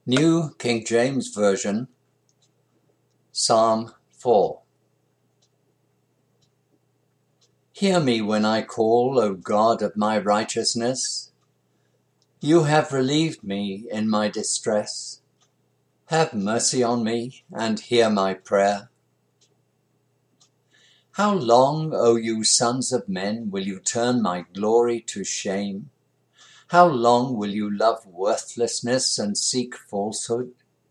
New King James Version, Psalm 4. Hear me when I call, O God of my righteousness. You have relieved me in my distress. Have mercy on me and hear my prayer. How long, O you sons of men, will you turn my glory to shame? How long will you love worthlessness and seek falsehood?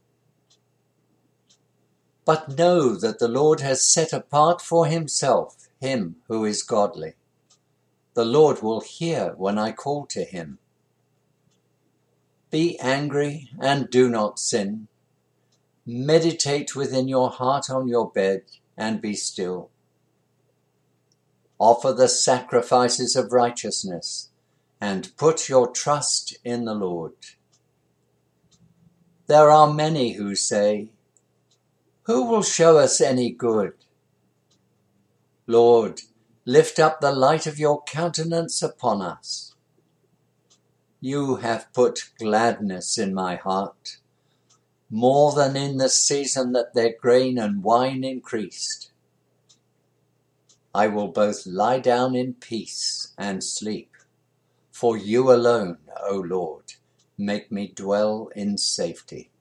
But know that the Lord has set apart for himself him who is godly. The Lord will hear when I call to him. Be angry and do not sin. Meditate within your heart on your bed and be still. Offer the sacrifices of righteousness and put your trust in the Lord. There are many who say, "Who will show us any good?" Lord, lift up the light of your countenance upon us. You have put gladness in my heart, more than in the season that their grain and wine increased. I will both lie down in peace and sleep, for you alone, O Lord, make me dwell in safety.